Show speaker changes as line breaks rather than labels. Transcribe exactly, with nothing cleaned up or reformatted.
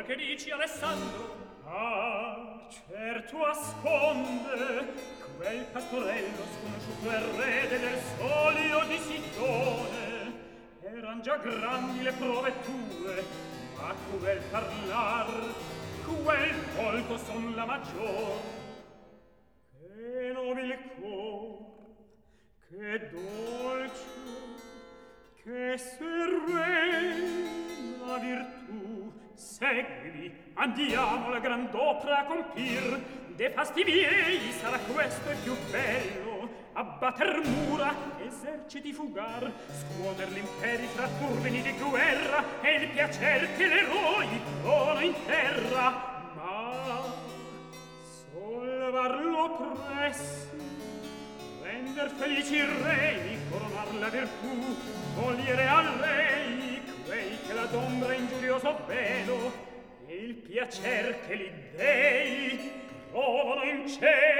che dici, Alessandro?
Ah, certo asconde quel pastorello sconosciuto erede del solio di Sidone. Eran già grandi le prove tue, ma quel parlar, quel volto son la maggior. Che nobil cor, che dolce, che serena virtù. Seguimi, andiamo la grand'opera a compir. De fasti miei sarà questo il più bello, abbatter mura, eserciti fugar, scuoter l'imperi fra turbini di guerra, e il piacer che l'eroi trono in terra. Ma sollevarlo presso, render felici i re, coronar la virtù, togliere a lei quei che la d'ombra ingiurioso velo, e il piacer che li dei provano in cielo.